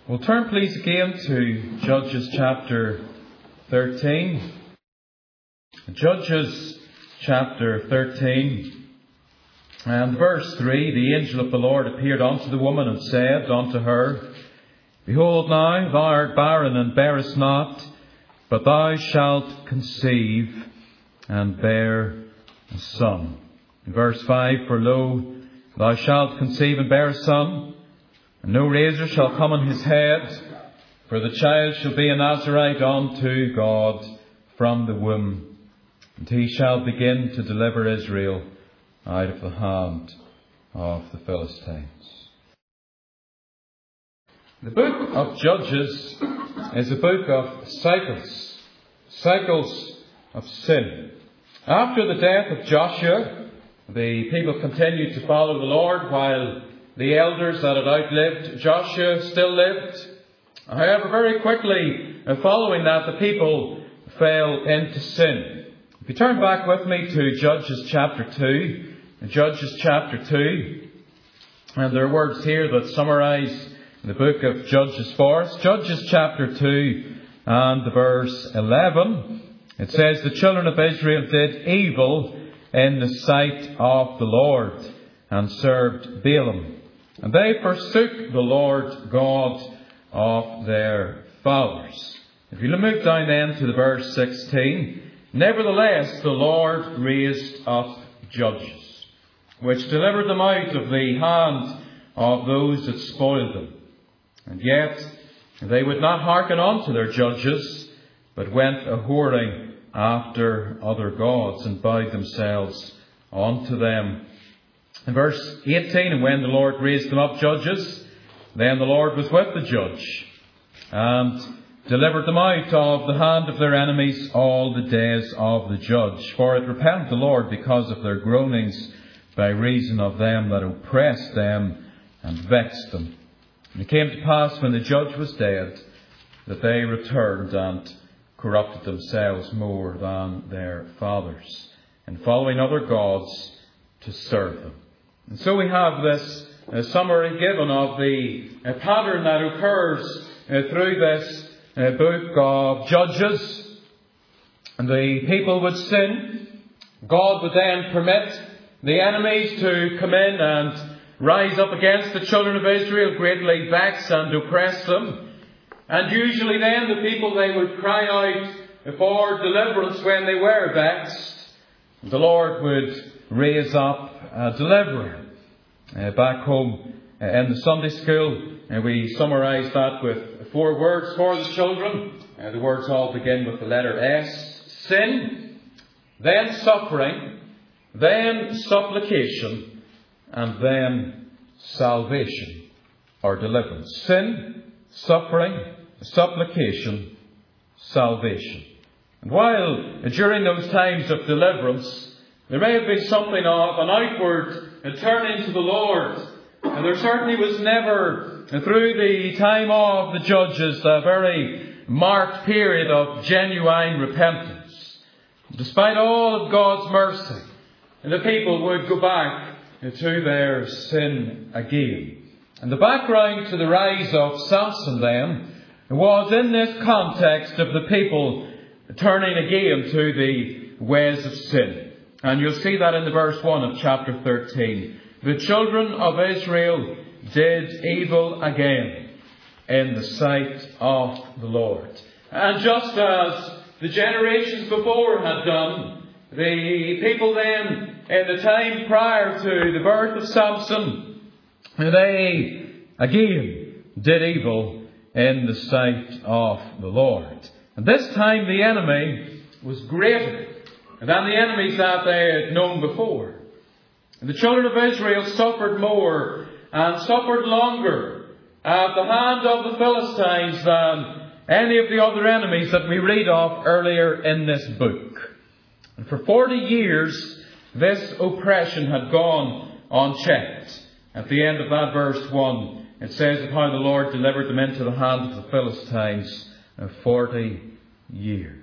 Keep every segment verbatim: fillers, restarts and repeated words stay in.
We'll turn please again to Judges chapter thirteen. Judges chapter thirteen and verse three. The angel of the Lord appeared unto the woman and said unto her, Behold now, thou art barren and bearest not, but thou shalt conceive and bear a son. In verse five, For lo, thou shalt conceive and bear a son, and no razor shall come on his head, for the child shall be a Nazarite unto God from the womb, and he shall begin to deliver Israel out of the hand of the Philistines. The book of Judges is a book of cycles, cycles of sin. After the death of Joshua, the people continued to follow the Lord while the elders that had outlived Joshua still lived. However, very quickly following that, the people fell into sin. If you turn back with me to Judges chapter two, Judges chapter two, and there are words here that summarise the book of Judges for us. Judges chapter two and verse eleven. It says, The children of Israel did evil in the sight of the Lord, and served Balaam. And they forsook the Lord God of their fathers. If you move down then to the verse sixteen. Nevertheless, the Lord raised up judges, which delivered them out of the hand of those that spoiled them. And yet they would not hearken unto their judges, but went a-whoring after other gods, and bowed themselves unto them. In verse eighteen, And when the Lord raised them up judges, then the Lord was with the judge, and delivered them out of the hand of their enemies all the days of the judge. For it repented the Lord because of their groanings, by reason of them that oppressed them and vexed them. And it came to pass, when the judge was dead, that they returned and corrupted themselves more than their fathers, and following other gods to serve them. And so we have this uh, summary given of the uh, pattern that occurs uh, through this uh, book of Judges. And the people would sin. God would then permit the enemies to come in and rise up against the children of Israel, greatly vex and oppress them. And usually then the people, they would cry out for deliverance when they were vexed. The Lord would raise up a deliverer. Uh, back home uh, in the Sunday school, uh, we summarise that with four words for the children. Uh, the words all begin with the letter S. Sin, then suffering, then supplication, and then salvation or deliverance. Sin, suffering, supplication, salvation. And while uh, during those times of deliverance, there may have been something of an outward turning to the Lord, and there certainly was never, through the time of the judges, a very marked period of genuine repentance. Despite all of God's mercy, the people would go back to their sin again. And the background to the rise of Samson then was in this context of the people turning again to the ways of sin. And you'll see that in the verse one of chapter thirteen. The children of Israel did evil again in the sight of the Lord. And just as the generations before had done, the people then, in the time prior to the birth of Samson, they again did evil in the sight of the Lord. And this time the enemy was greater than the enemies that they had known before. And the children of Israel suffered more and suffered longer at the hand of the Philistines than any of the other enemies that we read of earlier in this book. And for forty years, this oppression had gone unchecked. At the end of that verse one, it says of how the Lord delivered them into the hand of the Philistines of forty years.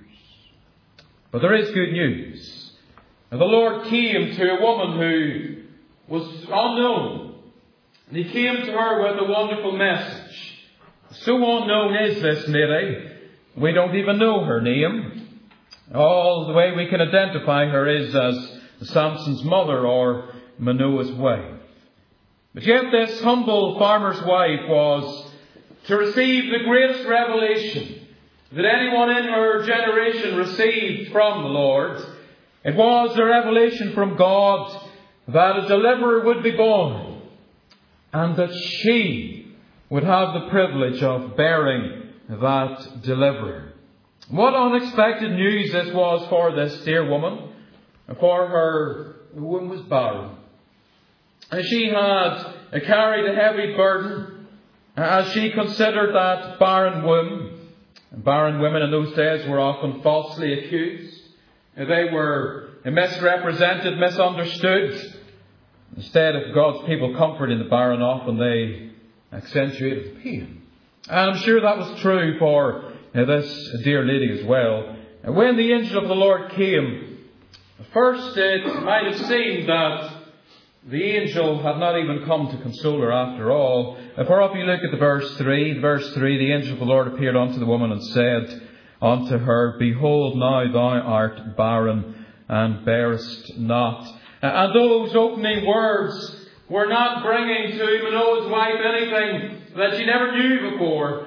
But there is good news. And the Lord came to a woman who was unknown. And he came to her with a wonderful message. So unknown is this lady, we don't even know her name. All the way we can identify her is as Samson's mother or Manoah's wife. But yet this humble farmer's wife was to receive the greatest revelation that anyone in her generation received from the Lord. It was the revelation from God that a deliverer would be born, and that she would have the privilege of bearing that deliverer. What unexpected news this was for this dear woman, for her womb was barren. And she had carried a heavy burden as she considered that barren womb. Barren women in those days were often falsely accused. They were misrepresented, misunderstood. Instead of God's people comforting the barren, often they accentuated pain. And I'm sure that was true for this dear lady as well. And when the angel of the Lord came, first it might have seemed that the angel had not even come to console her after all. For if you look at the verse three, verse three, the angel of the Lord appeared unto the woman and said unto her, Behold, now thou art barren and bearest not. And those opening words were not bringing to Manoah's wife anything that she never knew before.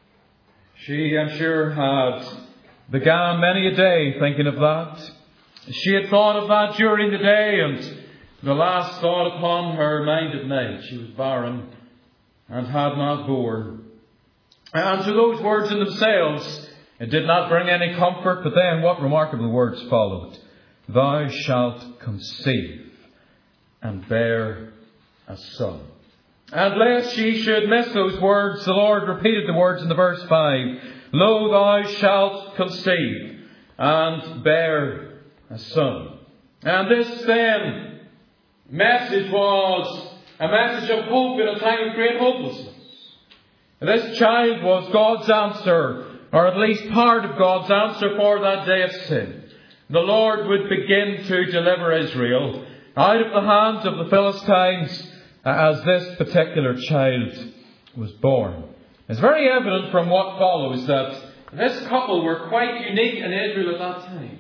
She, I'm sure, had began many a day thinking of that. She had thought of that during the day, and the last thought upon her mind at night, she was barren and had not borne. And to those words in themselves, it did not bring any comfort, but then what remarkable words followed. Thou shalt conceive and bear a son. And lest she should miss those words, the Lord repeated the words in the verse five. Lo, thou shalt conceive and bear a son. And this then message was a message of hope in a time of great hopelessness. This child was God's answer, or at least part of God's answer for that day of sin. The Lord would begin to deliver Israel out of the hands of the Philistines as this particular child was born. It's very evident from what follows that this couple were quite unique in Israel at that time.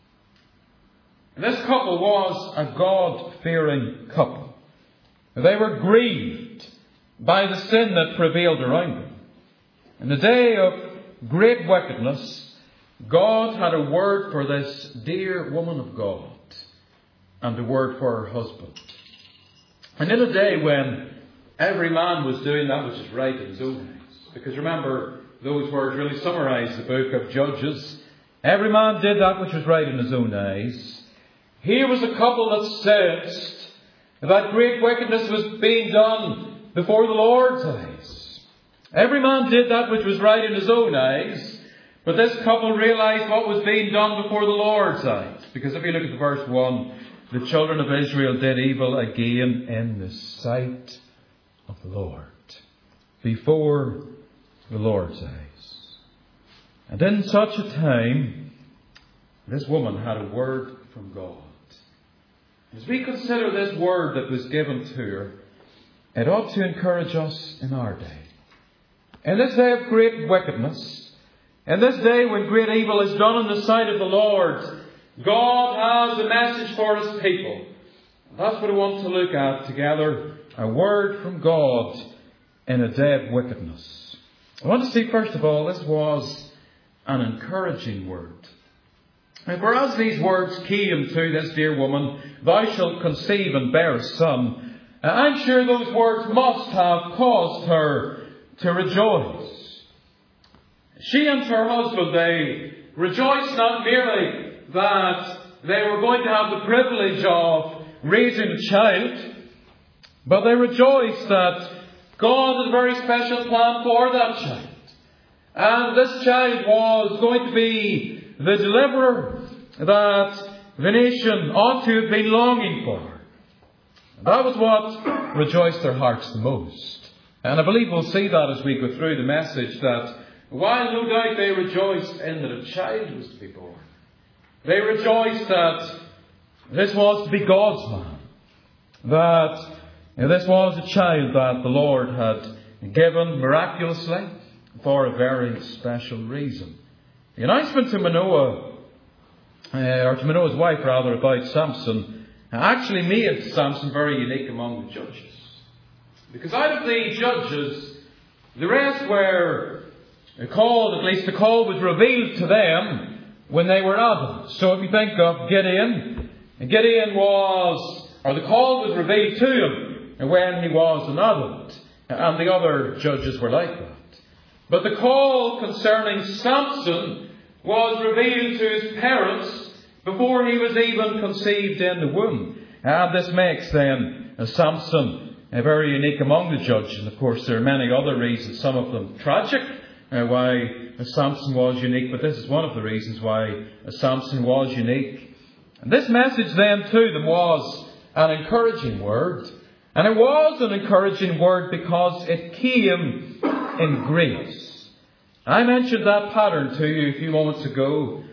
This couple was a God-fearing couple. They were grieved by the sin that prevailed around them. In the day of great wickedness, God had a word for this dear woman of God and a word for her husband. And in a day when every man was doing that which is right in his own eyes, because remember, those words really summarize the book of Judges. Every man did that which was right in his own eyes. Here was a couple that sensed that great wickedness was being done before the Lord's eyes. Every man did that which was right in his own eyes, but this couple realized what was being done before the Lord's eyes. Because if you look at the verse one, the children of Israel did evil again in the sight of the Lord, before the Lord's eyes. And in such a time, this woman had a word from God. As we consider this word that was given to her, it ought to encourage us in our day. In this day of great wickedness, in this day when great evil is done in the sight of the Lord, God has a message for His people. That's what we want to look at together. A word from God in a day of wickedness. I want to see, first of all, this was an encouraging word. And whereas these words came to this dear woman, Thou shalt conceive and bear a son, I'm sure those words must have caused her to rejoice. She and her husband, they rejoiced not merely that they were going to have the privilege of raising a child, but they rejoiced that God had a very special plan for that child. And this child was going to be the deliverer that the nation ought to have been longing for. That was what rejoiced their hearts the most. And I believe we'll see that as we go through the message, that while no doubt they rejoiced in that a child was to be born, they rejoiced that this was to be God's man, that this was a child that the Lord had given miraculously, for a very special reason. The announcement to Manoah, uh, or to Manoah's wife rather, about Samson, actually made Samson very unique among the judges. Because out of the judges, the rest were called, at least the call was revealed to them when they were adults. So if you think of Gideon, Gideon was, or the call was revealed to him when he was an adult. And the other judges were like that. But the call concerning Samson was revealed to his parents before he was even conceived in the womb. And this makes then Samson very unique among the judges. And of course there are many other reasons, some of them tragic, uh, why Samson was unique. But this is one of the reasons why Samson was unique. And this message then to them was an encouraging word. And it was an encouraging word because it came in grace. I mentioned that pattern to you a few moments ago.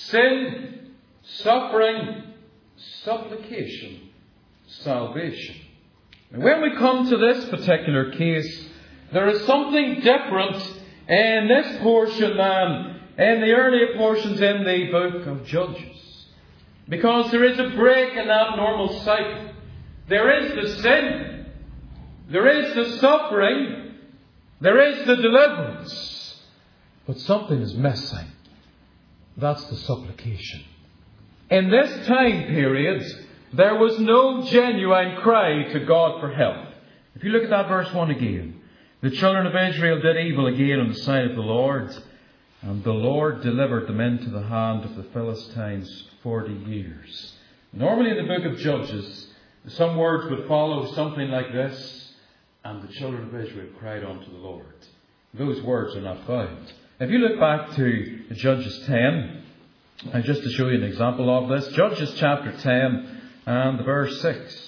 Sin, suffering, supplication, salvation. And when we come to this particular case, there is something different in this portion than in the earlier portions in the book of Judges. Because there is a break in that normal cycle. There is the sin, there is the suffering, there is the deliverance. But something is missing. That's the supplication. In this time period, there was no genuine cry to God for help. If you look at that verse one again. The children of Israel did evil again in the sight of the Lord, and the Lord delivered them into the hand of the Philistines forty years. Normally in the book of Judges, some words would follow something like this, and the children of Israel cried unto the Lord. Those words are not found. If you look back to Judges ten, and just to show you an example of this, Judges chapter ten and verse six.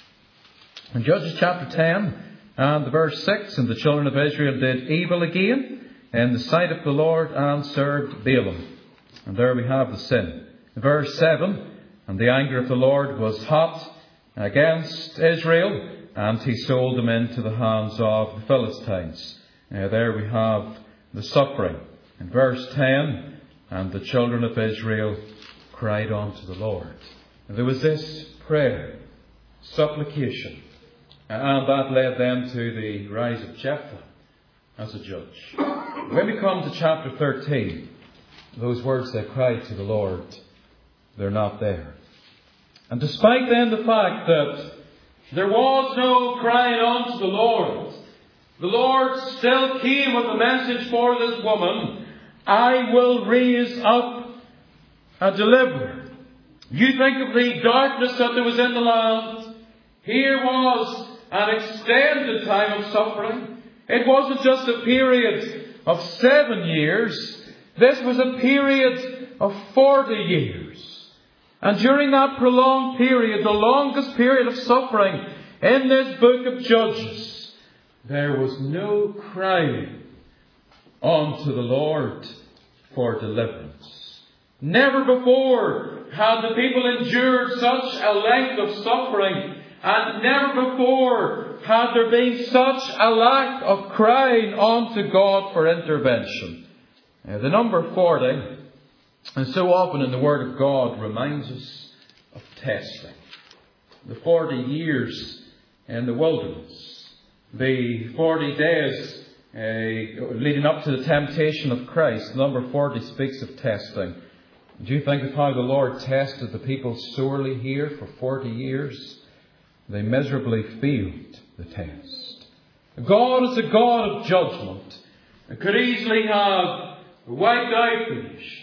In Judges chapter ten and verse six, and the children of Israel did evil again in the sight of the Lord and served Baalim. And there we have the sin. Verse seven, and the anger of the Lord was hot against Israel, and he sold them into the hands of the Philistines. Uh, there we have the suffering. In verse ten, and the children of Israel cried unto the Lord. And there was this prayer, supplication, and that led them to the rise of Jephthah as a judge. When we come to chapter thirteen, those words they cried to the Lord, they're not there. And despite then the fact that there was no crying unto the Lord, the Lord still came with a message for this woman. I will raise up a deliverer. You think of the darkness that there was in the land. Here was an extended time of suffering. It wasn't just a period of seven years. This was a period of forty years. And during that prolonged period, the longest period of suffering in this book of Judges, there was no crying unto the Lord for deliverance. Never before had the people endured such a length of suffering, and never before had there been such a lack of crying unto God for intervention. Uh, the number forty, and so often in the Word of God, reminds us of testing. The forty years in the wilderness. The forty days uh, leading up to the temptation of Christ. Number forty speaks of testing. Do you think of how the Lord tested the people sorely here for forty years? They miserably failed the test. God is a God of judgment. It could easily have wiped out the nation.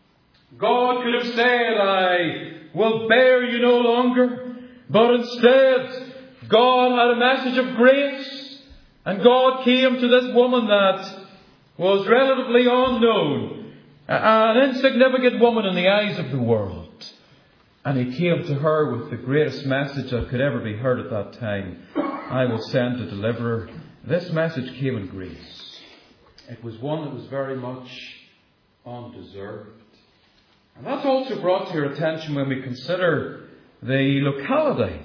God could have said, I will bear you no longer. But instead, God had a message of grace, and God came to this woman that was relatively unknown, an insignificant woman in the eyes of the world. And He came to her with the greatest message that could ever be heard at that time. I will send a deliverer. This message came in grace. It was one that was very much undeserved. And that's also brought to your attention when we consider the locality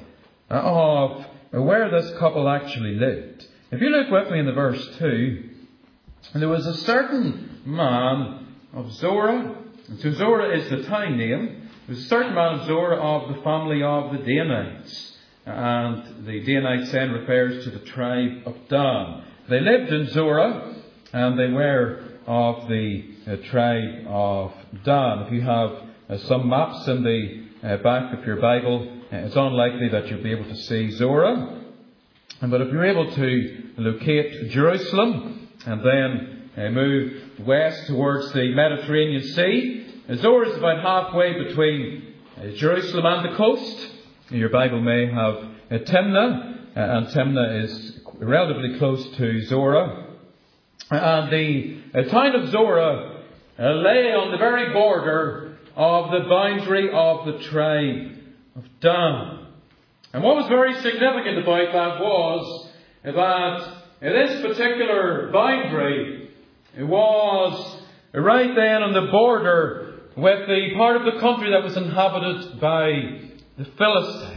of where this couple actually lived. If you look with me in the verse two, And there was a certain man of Zorah, and so Zorah is the town name. There was a certain man of Zorah of the family of the Danites. And the Danites then refers to the tribe of Dan. They lived in Zorah, and they were of the uh, tribe of Dan. If you have uh, some maps in the uh, back of your Bible, uh, it's unlikely that you'll be able to see Zorah. But if you're able to locate Jerusalem and then uh, move west towards the Mediterranean Sea, Zorah is about halfway between uh, Jerusalem and the coast. Your Bible may have uh, Timnah, uh, and Timnah is relatively close to Zorah. And the uh, town of Zorah uh, lay on the very border of the boundary of the tribe of Dan. And what was very significant about that was that this particular boundary was right then on the border with the part of the country that was inhabited by the Philistines.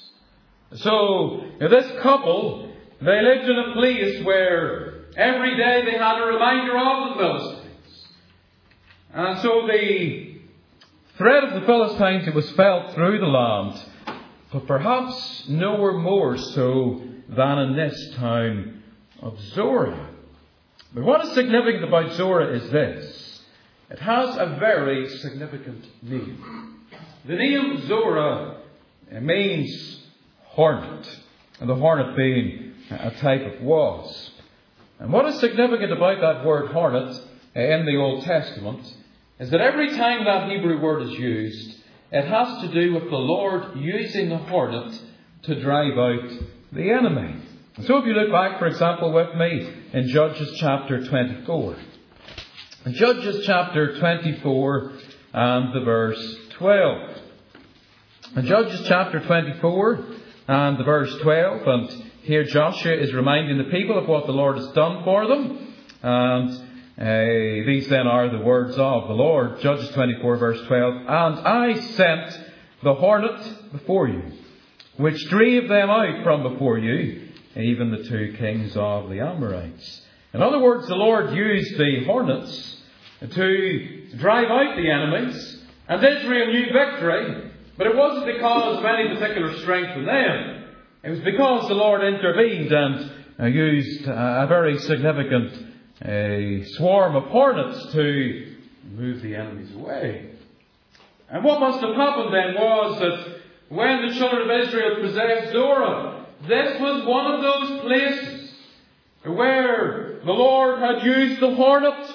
So this couple, they lived in a place where every day they had a reminder of the Philistines. And so the threat of the Philistines, it was felt through the land, but perhaps nowhere more so than in this town of Zorah. But what is significant about Zorah is this. It has a very significant name. The name Zorah means hornet, and the hornet being a type of wasp. And what is significant about that word hornet in the Old Testament is that every time that Hebrew word is used, it has to do with the Lord using the hornet to drive out the enemy. So if you look back, for example, with me in Judges chapter twenty-four. In Judges chapter twenty-four and the verse twelve. In Judges chapter twenty-four and the verse twelve, and here Joshua is reminding the people of what the Lord has done for them. And uh, these then are the words of the Lord. Judges twenty-four verse twelve. And I sent the hornet before you, which drave them out from before you, even the two kings of the Amorites. In other words, the Lord used the hornets to drive out the enemies, and Israel knew victory, but it wasn't because of any particular strength in them. It was because the Lord intervened and uh, used uh, a very significant uh, swarm of hornets to move the enemies away. And what must have happened then was that when the children of Israel possessed Zorah, this was one of those places where the Lord had used the hornet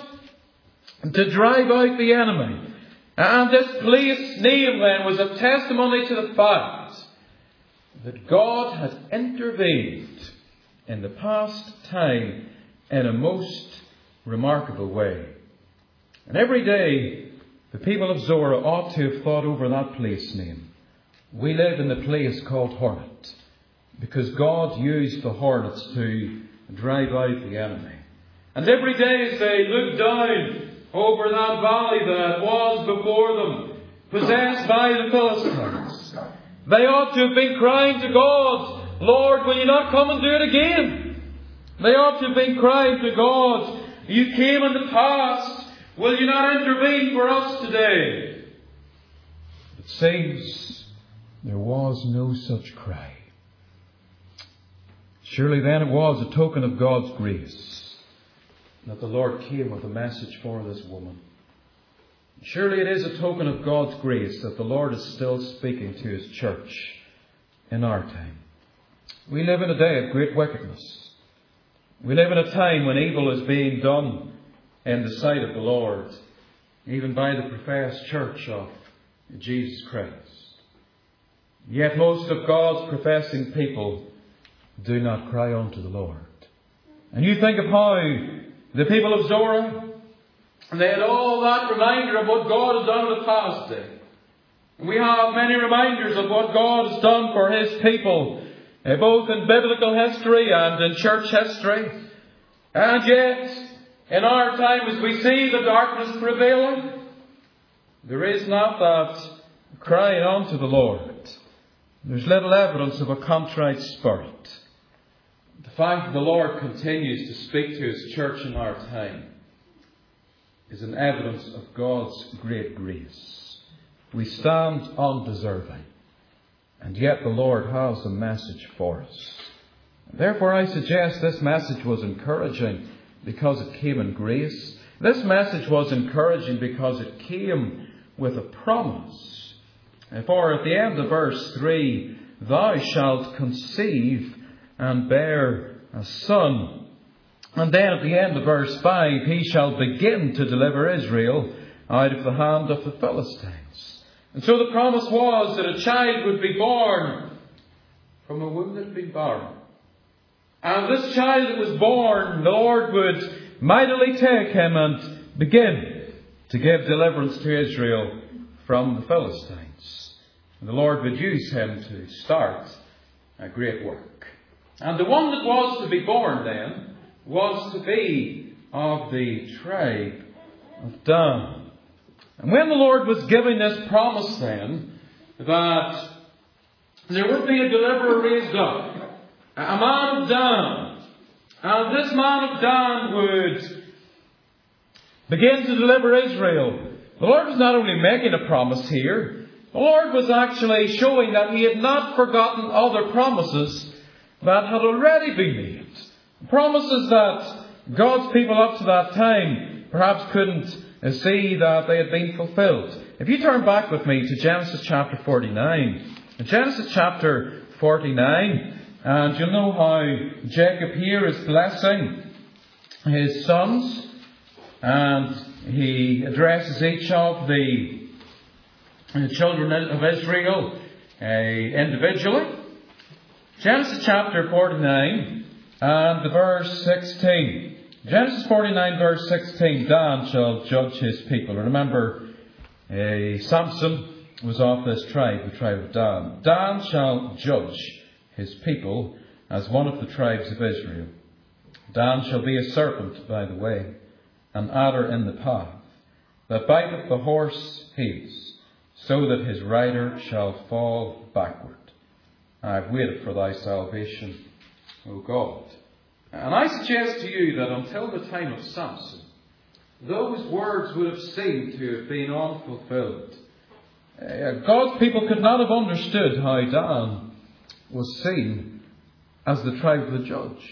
to drive out the enemy. And this place name then was a testimony to the fact that God had intervened in the past time in a most remarkable way. And every day the people of Zorah ought to have thought over that place name. We live in the place called Hornet, because God used the hornets to drive out the enemy. And every day as they looked down over that valley that was before them, possessed by the Philistines, they ought to have been crying to God, Lord, will you not come and do it again? They ought to have been crying to God, you came in the past, will you not intervene for us today? It seems there was no such cry. Surely then it was a token of God's grace that the Lord came with a message for this woman. Surely it is a token of God's grace that the Lord is still speaking to His church in our time. We live in a day of great wickedness. We live in a time when evil is being done in the sight of the Lord, even by the professed church of Jesus Christ. Yet most of God's professing people do not cry unto the Lord. And you think of how the people of Zorah, they had all that reminder of what God has done in the past day. And we have many reminders of what God has done for His people, both in biblical history and in church history. And yet, in our time, as we see the darkness prevailing, there is not that crying unto the Lord. There's little evidence of a contrite spirit. The fact that the Lord continues to speak to His church in our time is an evidence of God's great grace. We stand undeserving, and yet the Lord has a message for us. Therefore, I suggest this message was encouraging because it came in grace. This message was encouraging because it came with a promise. For at the end of verse three, thou shalt conceive and bear a son. And then at the end of verse five, he shall begin to deliver Israel out of the hand of the Philistines. And so the promise was that a child would be born from a womb that had been barren. And this child that was born, the Lord would mightily take him and begin to give deliverance to Israel from the Philistines. And the Lord would use him to start a great work. And the one that was to be born then was to be of the tribe of Dan. And when the Lord was giving this promise then, that there would be a deliverer raised up, a man of Dan, and this man of Dan would begin to deliver Israel. The Lord was not only making a promise here, the Lord was actually showing that He had not forgotten other promises that had already been made. Promises that God's people up to that time perhaps couldn't see that they had been fulfilled. If you turn back with me to Genesis chapter forty-nine. In Genesis chapter forty-nine, and you'll know how Jacob here is blessing his sons, and he addresses each of the children of Israel uh, individually. Genesis chapter forty-nine. And the verse sixteen. Genesis forty-nine verse sixteen. Dan shall judge his people. Remember, uh, Samson was of this tribe, the tribe of Dan. Dan shall judge his people as one of the tribes of Israel. Dan shall be a serpent by the way, an adder in the path, that biteth the horse heels, so that his rider shall fall backward. I have waited for thy salvation, O God. And I suggest to you that until the time of Samson, those words would have seemed to have been unfulfilled. Uh, God's people could not have understood how Dan was seen as the tribe of the judge.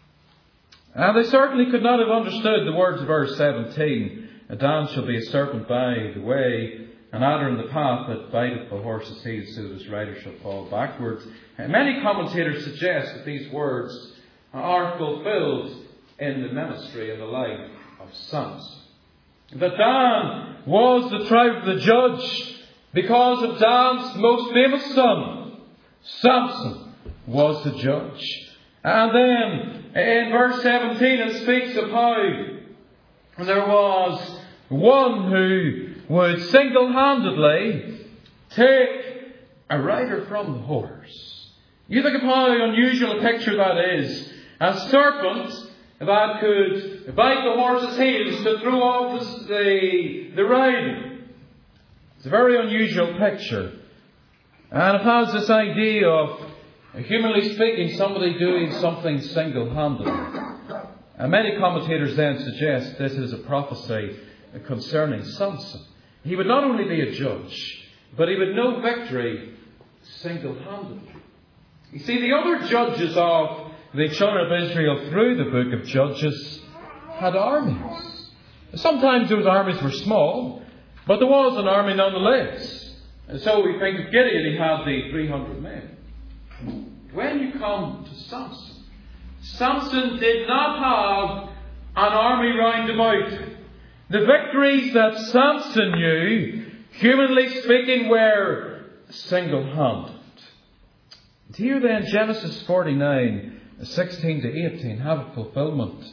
And they certainly could not have understood the words of verse seventeen. Dan shall be a serpent by the way, an adder in the path that biteth the horse's heels, so that his rider shall fall backwards. And many commentators suggest that these words are fulfilled in the ministry and the life of Samson. That Dan was the tribe of the judge because of Dan's most famous son, Samson, was the judge. And then in verse seventeen it speaks of how there was one who would single-handedly take a rider from the horse. You think of how unusual a picture that is. A serpent that could bite the horse's heels to throw off the, the rider. It's a very unusual picture. And it has this idea of, humanly speaking, somebody doing something single-handedly. And many commentators then suggest this is a prophecy concerning Samson. He would not only be a judge, but he would know victory single-handedly. You see, the other judges of the children of Israel through the book of Judges had armies. Sometimes those armies were small, but there was an army nonetheless. And so we think of Gideon, he had the three hundred men. When you come to Samson, Samson did not have an army round about him. The victories that Samson knew, humanly speaking, were single-handed. And here then, Genesis forty-nine, sixteen to eighteen, have a fulfillment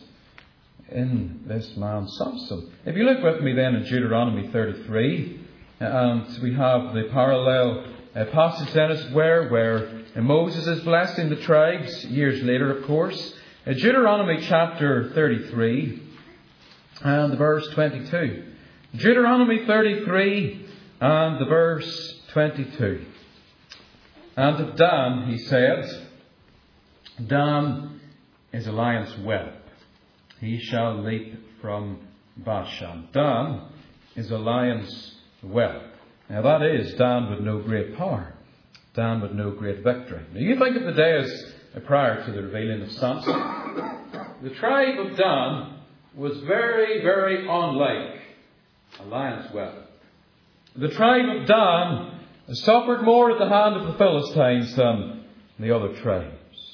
in this man Samson. If you look with me then in Deuteronomy thirty-three, and we have the parallel uh, passage then as where, where Moses is blessing the tribes, years later of course. Uh, Deuteronomy chapter thirty-three, and the verse twenty-two. Deuteronomy thirty-three and the verse twenty-two. And of Dan he said, Dan is a lion's whelp. He shall leap from Bashan. Dan is a lion's whelp. Now that is Dan with no great power. Dan with no great victory. Now you think of the days prior to the revealing of Samson. The tribe of Dan was very, very unlike a lion's whelp. The tribe of Dan suffered more at the hand of the Philistines than the other tribes.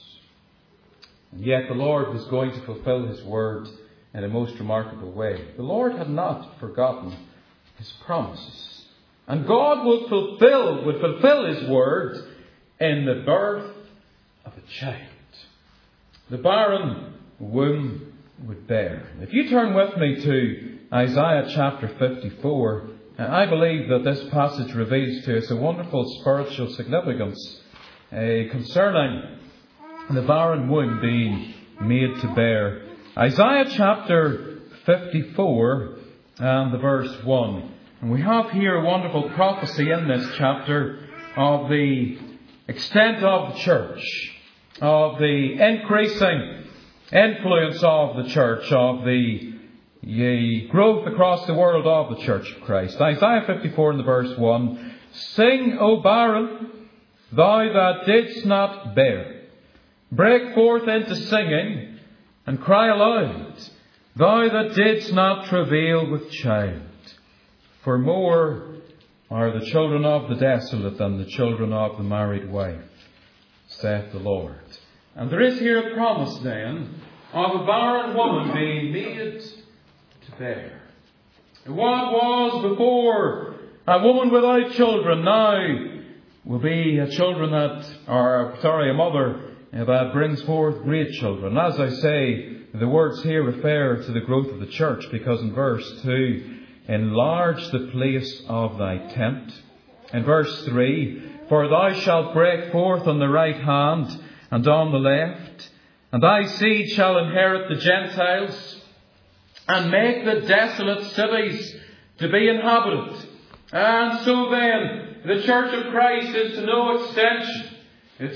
And yet the Lord was going to fulfill His word in a most remarkable way. The Lord had not forgotten His promises. And God would fulfill, would fulfill His word in the birth of a child. The barren womb would bear. If you turn with me to Isaiah chapter fifty-four, I believe that this passage reveals to us a wonderful spiritual significance uh, concerning the barren womb being made to bear. Isaiah chapter fifty-four and the verse one. And we have here a wonderful prophecy in this chapter of the extent of the church, of the increasing influence of the church, of the, the growth across the world of the Church of Christ. Isaiah fifty-four and the verse one. Sing, O barren, thou that didst not bear. Break forth into singing and cry aloud, thou that didst not travail with child. For more are the children of the desolate than the children of the married wife, saith the Lord. And there is here a promise then of a barren woman being made to bear. What was before a woman without children now will be a children that are, sorry, a mother that brings forth great children. As I say, the words here refer to the growth of the church, because in verse two, enlarge the place of thy tent. In verse three, for thou shalt break forth on the right hand and on the left, and thy seed shall inherit the Gentiles, and make the desolate cities to be inhabited. And so then, the Church of Christ is to no extension to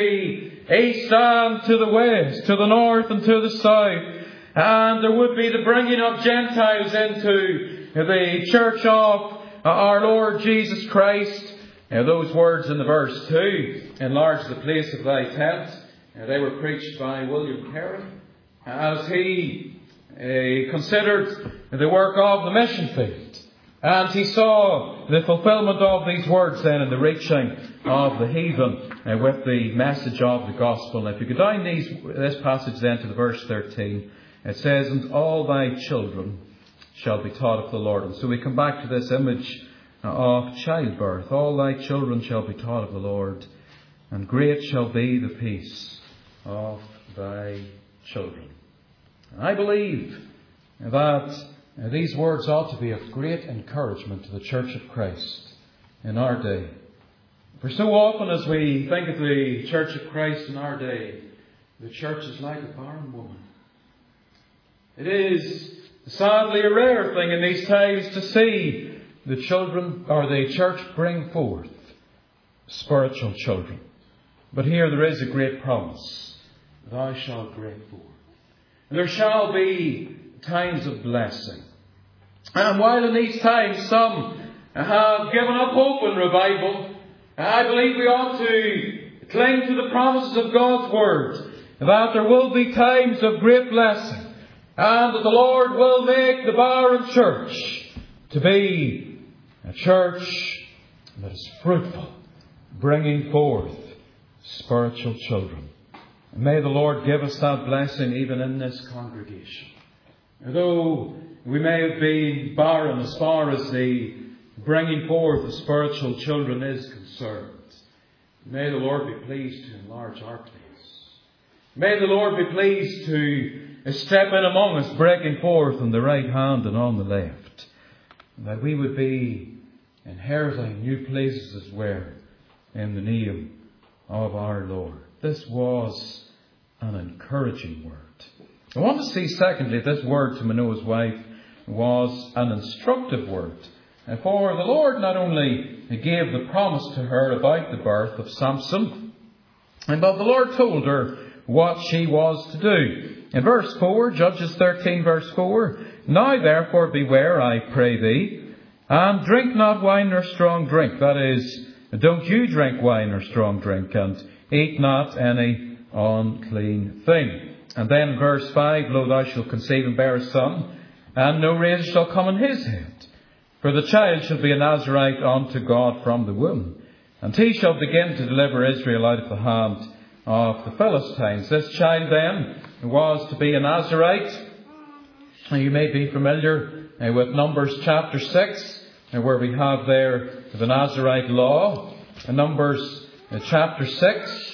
the east and to the west, to the north and to the south. And there would be the bringing of Gentiles into the church of our Lord Jesus Christ. Now those words in the verse two, enlarge the place of thy tent, now, they were preached by William Carey as he uh, considered the work of the mission field. And he saw the fulfillment of these words then in the reaching of the heathen uh, with the message of the gospel. Now, if you go down these, this passage then to the verse thirteen, it says, and all thy children shall be taught of the Lord. And so we come back to this image of childbirth. All thy children shall be taught of the Lord, and great shall be the peace of thy children. I believe that these words ought to be of great encouragement to the Church of Christ in our day. For so often as we think of the Church of Christ in our day, the church is like a barren woman. It is sadly a rare thing in these times to see the children or the church bring forth spiritual children. But here there is a great promise. Thou shalt break forth. And there shall be times of blessing. And while in these times some have given up hope in revival, I believe we ought to cling to the promises of God's Word, that there will be times of great blessing, and that the Lord will make the barren church to be a church that is fruitful, bringing forth spiritual children. And may the Lord give us that blessing even in this congregation. Though we may have been barren as far as the bringing forth of spiritual children is concerned, may the Lord be pleased to enlarge our place. May the Lord be pleased to step in among us, breaking forth on the right hand and on the left, and that we would be inheriting new places as well in the name of our Lord. This was an encouraging word. I want to see, secondly, this word to Manoah's wife was an instructive word. And for the Lord not only gave the promise to her about the birth of Samson, but the Lord told her what she was to do. In verse four, Judges thirteen, verse four, "Now therefore beware, I pray thee, and drink not wine nor strong drink." That is, don't you drink wine or strong drink, and eat not any unclean thing. And then in verse five, "Lo, thou shalt conceive and bear a son, and no razor shall come on his head. For the child shall be a Nazarite unto God from the womb. And he shall begin to deliver Israel out of the hand of the Philistines." This child then was to be a Nazarite. You may be familiar with Numbers chapter six, where we have there the Nazarite law. In Numbers chapter six,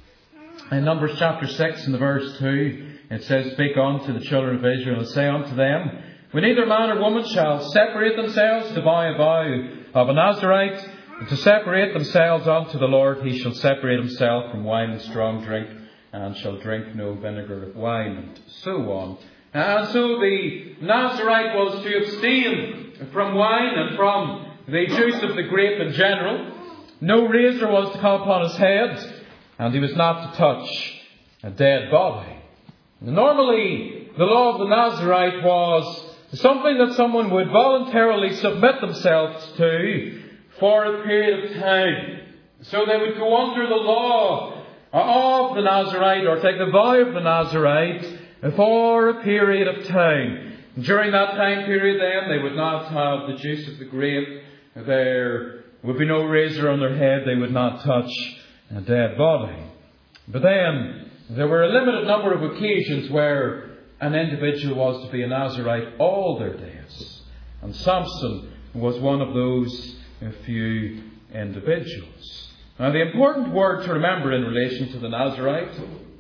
in Numbers chapter six in the verse two, it says, "Speak unto the children of Israel, and say unto them, when neither man or woman shall separate themselves to buy a vow of a Nazarite, and to separate themselves unto the Lord, he shall separate himself from wine and strong drink, and shall drink no vinegar of wine," and so on. And so the Nazarite was to abstain from wine and from the juice of the grape in general. No razor was to come upon his head, and he was not to touch a dead body. Normally, the law of the Nazarite was something that someone would voluntarily submit themselves to for a period of time. So they would go under the law of the Nazarite, or take the vow of the Nazarite, for a period of time. During that time period then, they would not have the juice of the grape. There would be no razor on their head. They would not touch a dead body. But then, there were a limited number of occasions where an individual was to be a Nazarite all their days. And Samson was one of those few individuals. Now, the important word to remember in relation to the Nazarite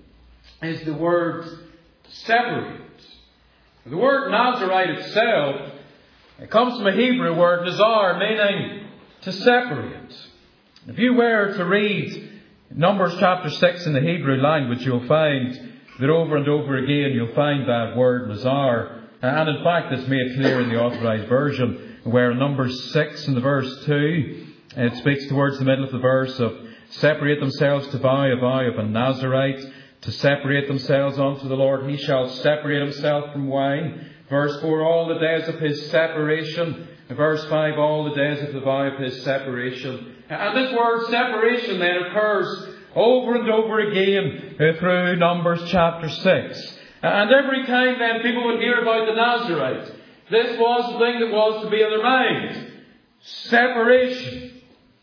is the word separate. The word Nazarite itself, it comes from a Hebrew word, nazar, meaning to separate. If you were to read Numbers chapter six in the Hebrew language, you'll find that over and over again you'll find that word nazar. And in fact, it's made clear in the Authorized Version, where in Numbers six in the verse two, it speaks towards the middle of the verse of separate themselves to vow a vow of a Nazarite, to separate themselves unto the Lord. He shall separate himself from wine. Verse four, all the days of his separation. Verse five, all the days of the vow of his separation. And this word separation then occurs over and over again through Numbers chapter six. And every time then people would hear about the Nazarite, this was the thing that was to be in their mind. Separation.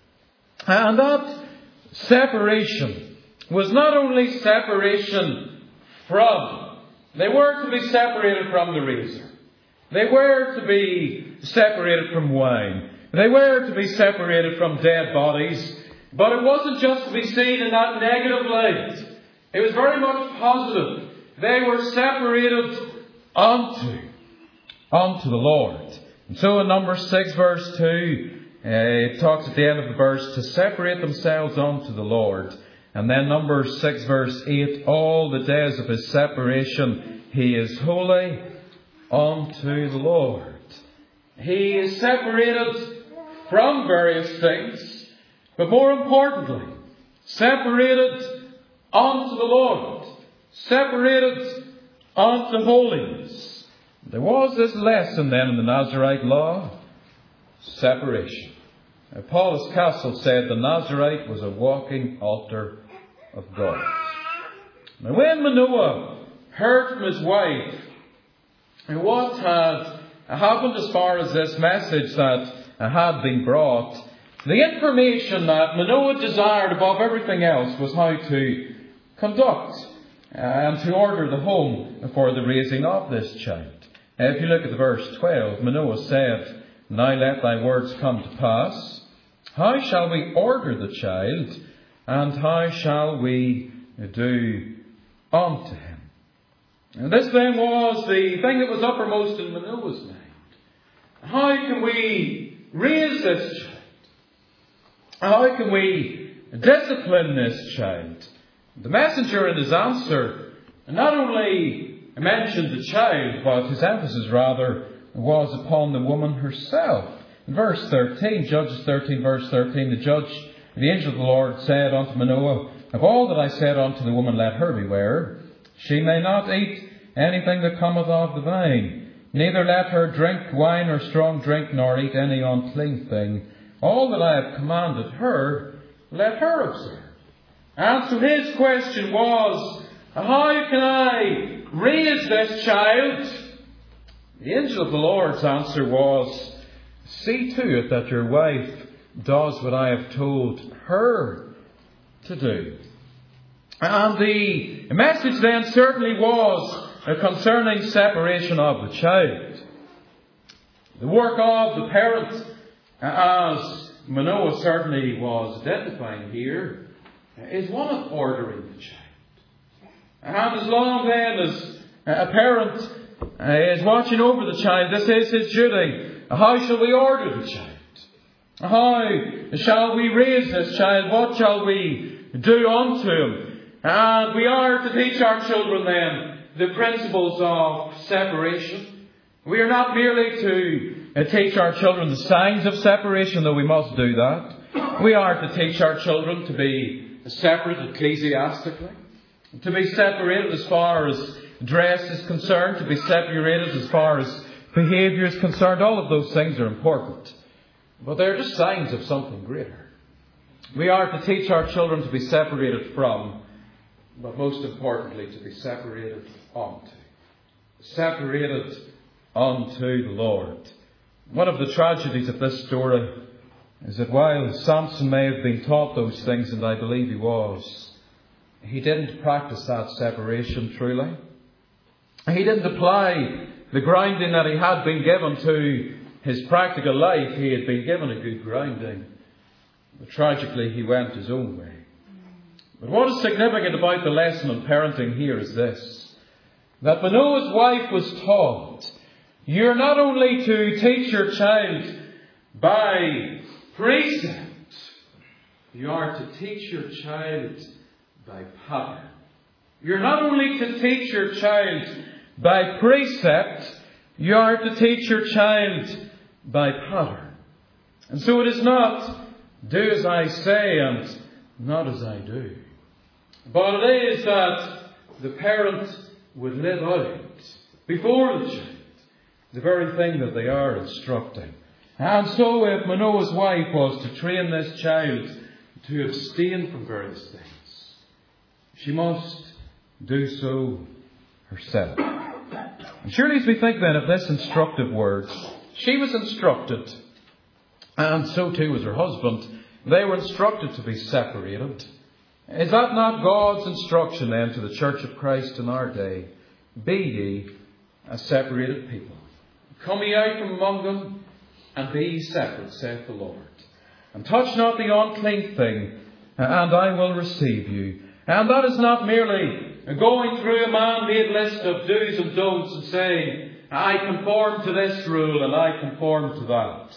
And that separation was not only separation from, they were to be separated from the razor. They were to be separated from wine. They were to be separated from dead bodies. But it wasn't just to be seen in that negative light. It was very much positive. They were separated unto, unto the Lord. And so in Numbers six verse two, uh, it talks at the end of the verse to separate themselves unto the Lord. And then Numbers six verse eight, all the days of his separation he is holy unto the Lord. He is separated from various things, but more importantly, separated unto the Lord, separated unto holiness. There was this lesson then in the Nazarite law, separation. Now, Paulus Castle said the Nazarite was a walking altar of God. Now, when Manoah heard from his wife what had happened as far as this message that had been brought, the information that Manoah desired above everything else was how to conduct and to order the home for the raising of this child. If you look at the verse twelve, Manoah said, now let thy words come to pass. How shall we order the child, and how shall we do unto him? And this then was the thing that was uppermost in Manoah's mind. How can we raise this child? How can we discipline this child? The messenger in his answer not only mentioned the child, but his emphasis rather was upon the woman herself. In verse thirteen, Judges thirteen, verse thirteen, the judge, the angel of the Lord said unto Manoah, of all that I said unto the woman, let her beware. She may not eat anything that cometh of the vine, neither let her drink wine or strong drink, nor eat any unclean thing. All that I have commanded her, let her observe. And so his question was, how can I raise this child? The angel of the Lord's answer was, see to it that your wife does what I have told her to do. And the message then certainly was concerning separation of the child. The work of the parent, as Manoah certainly was identifying here, is one of ordering the child. And as long then as a parent is watching over the child, this is his duty. How shall we order the child? How shall we raise this child? What shall we do unto him? And we are to teach our children then the principles of separation. We are not merely to teach our children the signs of separation, though we must do that. We are to teach our children to be separate ecclesiastically, to be separated as far as dress is concerned, to be separated as far as behaviour is concerned. All of those things are important. But they're just signs of something greater. We are to teach our children to be separated from, but most importantly, to be separated unto. Separated unto the Lord. One of the tragedies of this story is that while Samson may have been taught those things, and I believe he was, he didn't practice that separation truly. He didn't apply the grounding that he had been given to his practical life. He had been given a good grounding. But tragically, he went his own way. But what is significant about the lesson on parenting here is this: that Manoah's wife was taught, you're not only to teach your child by precept, you are to teach your child by pattern. You're not only to teach your child by precept, you are to teach your child by pattern. And so it is not do as I say and not as I do. But it is that the parent would live out before the child the very thing that they are instructing. And so if Manoah's wife was to train this child to abstain from various things, she must do so herself. And surely as we think then of this instructive word, she was instructed, and so too was her husband. They were instructed to be separated. Is that not God's instruction then to the Church of Christ in our day? Be ye a separated people. Come ye out from among them, and be ye separate, saith the Lord. And touch not the unclean thing, and I will receive you. And that is not merely going through a man-made list of do's and don'ts and saying, I conform to this rule and I conform to that.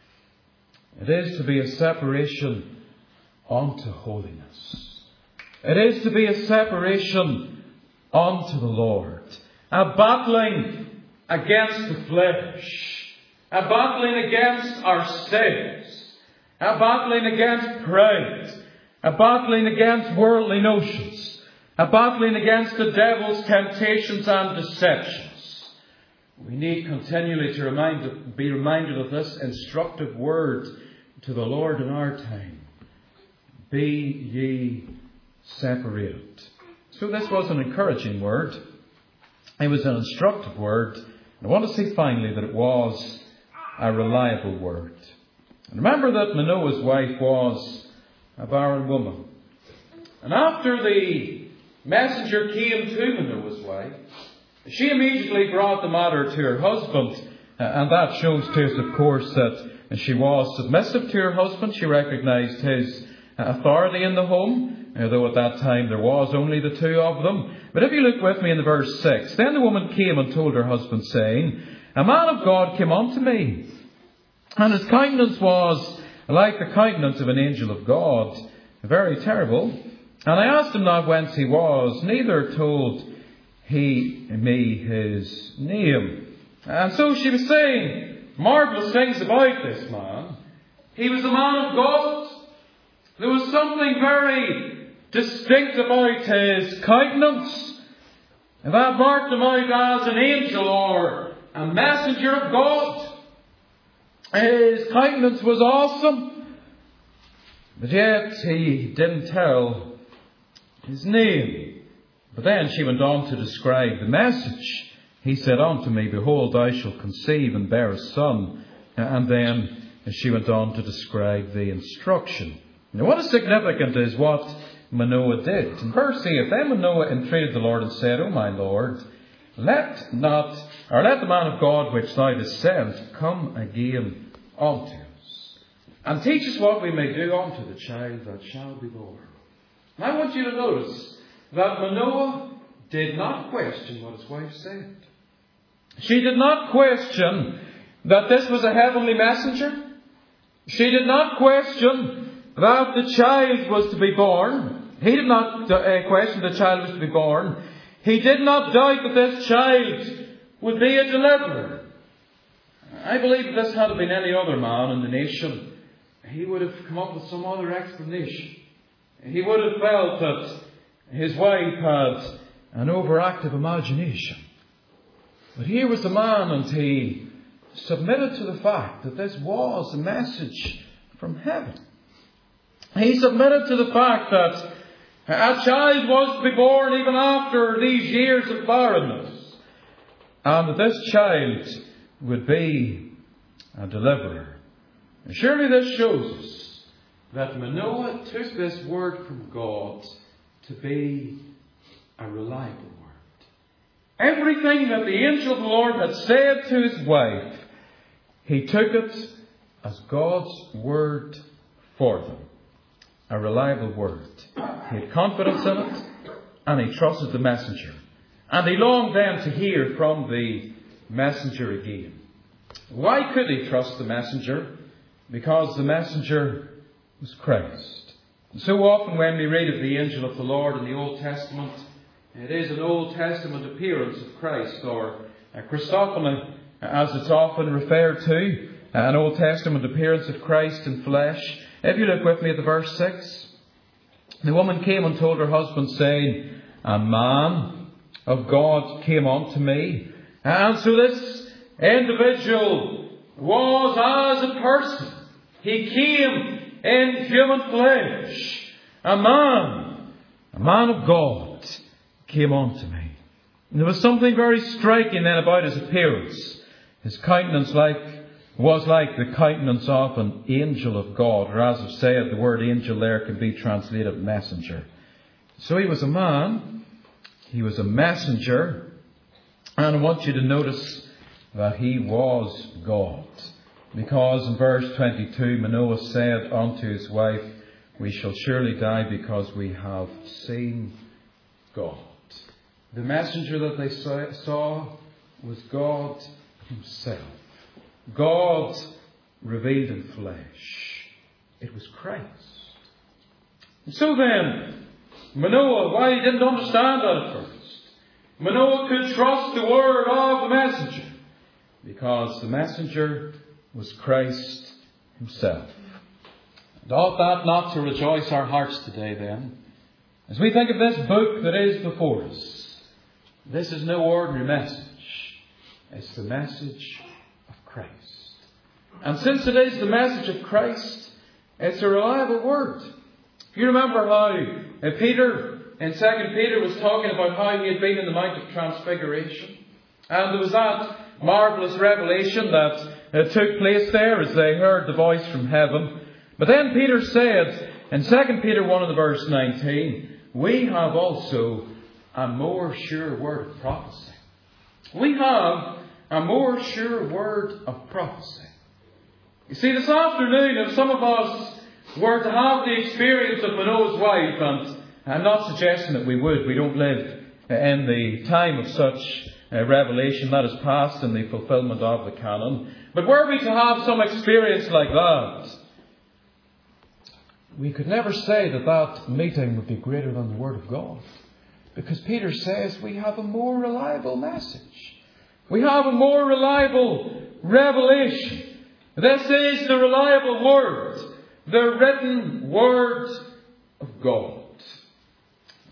It is to be a separation unto holiness. It is to be a separation unto the Lord. A battling against the flesh. A battling against ourselves. A battling against pride. A battling against worldly notions. A battling against the devil's temptations and deceptions. We need continually to remind, be reminded of this instructive word to the Lord in our time. Be ye separated. So this was an encouraging word. It was an instructive word. And I want to say finally that it was a reliable word. And remember that Manoah's wife was a barren woman. And after the messenger came to Manoah's wife, she immediately brought the matter to her husband. And that shows to us, of course, that she was submissive to her husband. She recognized his authority in the home, though at that time there was only the two of them. But if you look with me in the verse six, then the woman came and told her husband, saying, a man of God came unto me, and his countenance was like the countenance of an angel of God, very terrible. And I asked him not whence he was, neither told he me his name. And so she was saying marvellous things about this man. He was a man of God. There was something very distinct about his countenance that marked him out as an angel or a messenger of God. His countenance was awesome, but yet he didn't tell his name. But then she went on to describe the message. He said unto me, Behold, thou shalt conceive and bear a son. And then she went on to describe the instruction. Now, what is significant is what Manoah did. In verse eight, then Manoah entreated the Lord and said, O my Lord, let not, or let the man of God which thou didst send come again unto us, and teach us what we may do unto the child that shall be born. And I want you to notice that Manoah did not question what his wife said. She did not question that this was a heavenly messenger. She did not question that the child was to be born. He did not uh, question the child was to be born. He did not doubt that this child would be a deliverer. I believe if this had been any other man in the nation, he would have come up with some other explanation. He would have felt that his wife had an overactive imagination. But here was the man, and he submitted to the fact that this was a message from heaven. He submitted to the fact that a child was to be born even after these years of barrenness, and that this child would be a deliverer. And surely this shows us that Manoah took this word from God to be a reliable word. Everything that the angel of the Lord had said to his wife, he took it as God's word for them. A reliable word. He had confidence in it, and he trusted the messenger. And he longed then to hear from the messenger again. Why could he trust the messenger? Because the messenger was Christ. And so often when we read of the angel of the Lord in the Old Testament, it is an Old Testament appearance of Christ, or a Christophany, as it's often referred to, an Old Testament appearance of Christ in flesh. If you look with me at the verse six, the woman came and told her husband, saying, A man of God came unto me. And so this individual was as a person. He came in human flesh. A man, a man of God came unto me. And there was something very striking then about his appearance. His countenance like was like the countenance of an angel of God, or as I've said, the word angel there can be translated messenger. So he was a man, he was a messenger, and I want you to notice that he was God. Because in verse twenty-two, Manoah said unto his wife, We shall surely die because we have seen God. The messenger that they saw was God himself. God revealed in flesh. It was Christ. And so then, Manoah, why he didn't understand that at first, Manoah could trust the word of the messenger, because the messenger was Christ himself. And ought that not to rejoice our hearts today then, as we think of this book that is before us? This is no ordinary message. It's the message of Christ. And since it is the message of Christ, it's a reliable word. If you remember how Peter in Second Peter was talking about how he had been in the Mount of Transfiguration, and there was that marvellous revelation that uh, took place there as they heard the voice from heaven. But then Peter said in Second Peter one and the verse nineteen, we have also a more sure word of prophecy. We have a more sure word of prophecy. You see, this afternoon, if some of us were to have the experience of Manoah's wife, and I'm not suggesting that we would, we don't live in the time of such uh, revelation that is past in the fulfillment of the canon, but were we to have some experience like that, we could never say that that meeting would be greater than the Word of God. Because Peter says we have a more reliable message. We have a more reliable revelation. This is the reliable Word, the written Word of God.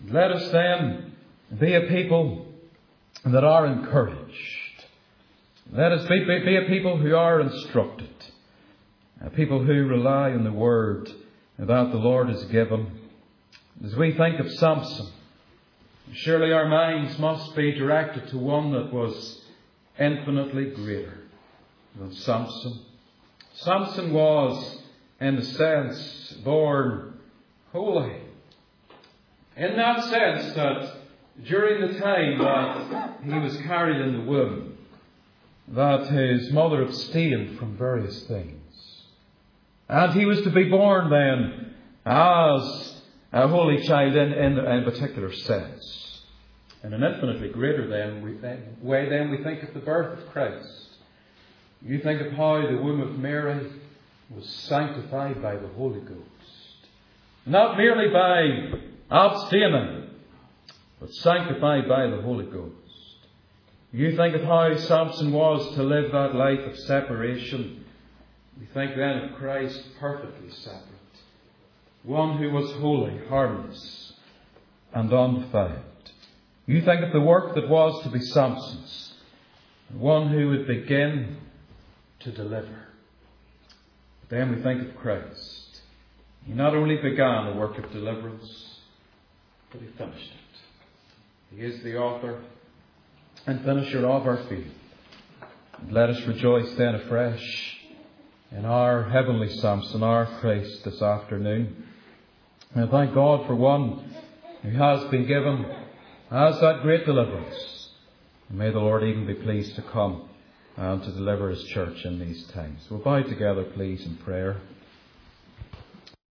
Let us then be a people that are encouraged. Let us be, be, be a people who are instructed. A people who rely on the word that the Lord has given. As we think of Samson, surely our minds must be directed to one that was infinitely greater than Samson. Samson was, in a sense, born holy. In that sense that during the time that he was carried in the womb, that his mother abstained from various things. And he was to be born then as a holy child in, in, in a particular sense. In an infinitely greater then, we think, way then we think of the birth of Christ. You think of how the womb of Mary was sanctified by the Holy Ghost. Not merely by abstaining, but sanctified by the Holy Ghost. You think of how Samson was to live that life of separation. We think then of Christ perfectly separate. One who was holy, harmless, and undefiled. You think of the work that was to be Samson's. One who would begin to deliver. But then we think of Christ. He not only began the work of deliverance, but he finished it. He is the author and finisher of our faith. And let us rejoice then afresh in our heavenly Samson, our Christ, this afternoon. And thank God for one who has been given as that great deliverance. And may the Lord even be pleased to come and to deliver his church in these times. We'll bow together, please, in prayer.